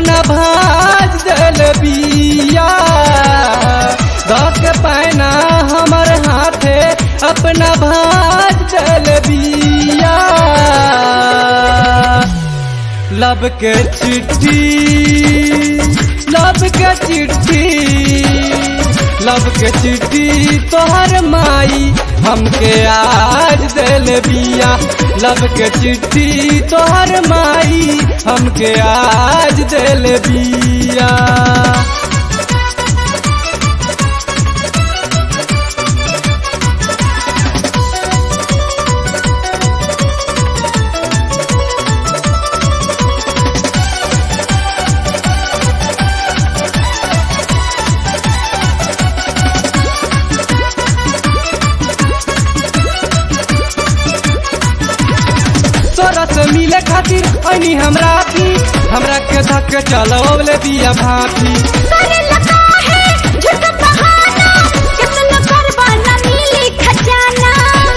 अपना भाज दिल बिया धक पैना हमर हाथे अपना भाज दिल बिया लब के चिट्ठी लब के चिट्ठी लब के चिट्ठी तोहर माई हमके आज दिल बिया लब के चिट्ठी तोहर माई हमके आज दिल बिया तोरा से मिले खातिर अनी हमरा के धक्के चलवले बिया भाभी करे लगा है झूठ बहाना कितना करवाना मिली खजाना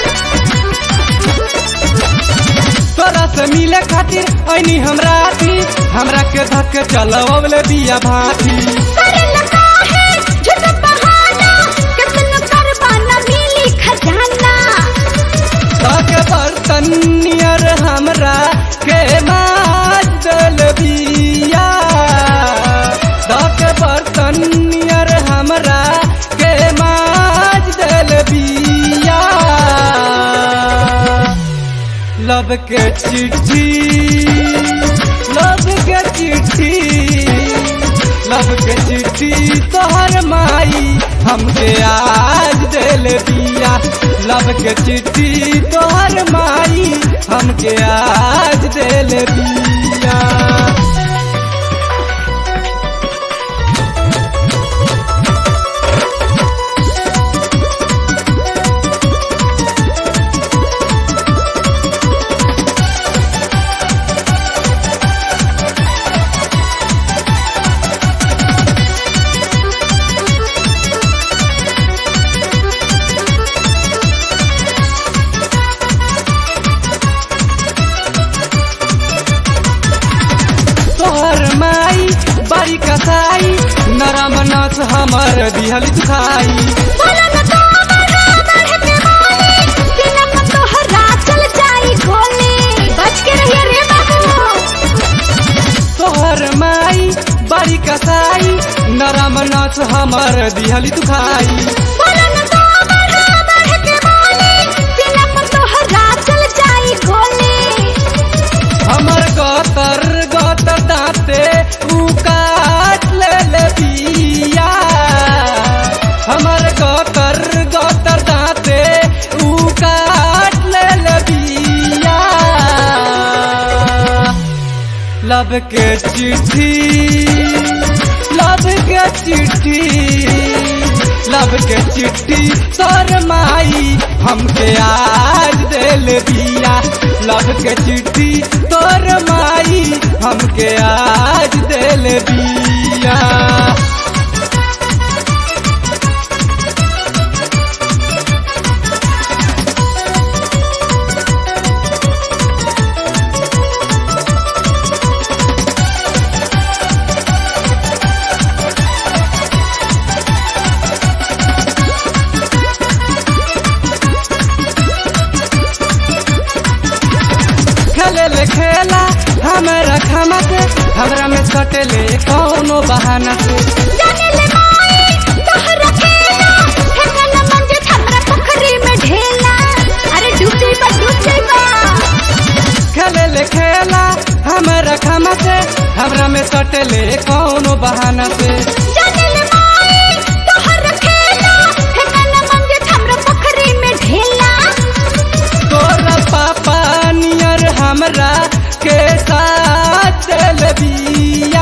तोरा से मिले खातिर अनी हमरा के धक्के चलवले बिया भाभी करे लगा है झूठ बहाना कितना करवाना मिली खजाना ताके बर्तन नियर हमरा के माज दिल बिया ताके बर्तन नियर हमरा के माज दिल बिया लब के चिट्ठी लब के चिट्ठी लब के चिट्ठी तोहर माई हमके आज दिल बिया लब के चिट्ठी तोहर माई हमके आज दिल बिया तोहर माई बारी कसाई नरम नस हमर दिहल दुखाई बोला न तो बढ़ के बोले सीना में तोहरा चल जाई गोली बच के रहिए रे बाबू तोहर माई बारी कसाई नरम नस हमर दिहल दुखाई बोला न तो बढ़ के बोले सीना में तोहरा चल जाई गोली हमर गतर गतर दाँते उ काट ले बिया हमर गतर गतर दाँते उ काट ले बिया लब के चिट्ठी लब के चिट्ठी लब के चिट्ठी तोर माई हमके आज दिल बिया लब के चिट्ठी तोर माई हमके आज दिल बिया खेले खेला हमरा खामा से हमरा में सटले कौनो बहाना से जाने ले माई तोहरा खेला ठेकाना मंजे हमरा पोखरी में ढेला अरे डूब जाइबा खेले खेला हमरा खामा से हमरा में सटले कौनो बहाना से जाने ले माई तोहरा खेला ठेकाना मंजे हमरा पोखरी में ढेला तोरा पापा नियर हमरा के साथ चल बिया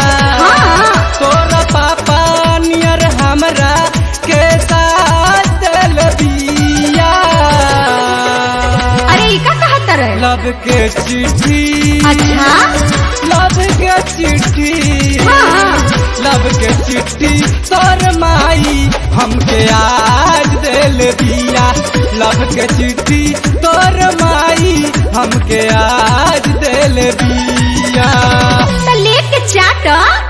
तोरा पापा नियर हमरा के साथ चल बिया अरे ई का कहत रहे लब के चिट्ठी अच्छा लब के चिट्ठी लब के चिट्ठी तोर माई हमके आज दिल दिया लब के चिट्ठी तोर माई हमके आज दिल दिया तो लेके चाट हटा